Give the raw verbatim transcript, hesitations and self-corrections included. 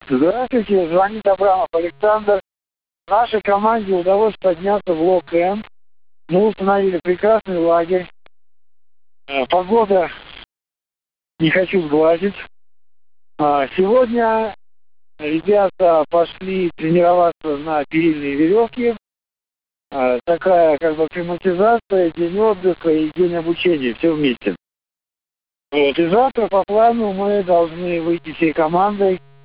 Здравствуйте, звонит Абрамов Александр. Нашей команде удалось подняться в Лок-Энд. Мы установили прекрасный лагерь. Погода, не хочу сглазить. Сегодня ребята пошли тренироваться на перильные веревки. Такая как бы акклиматизация, день отдыха и день обучения, все вместе. Вот. И завтра по плану мы должны выйти всей командой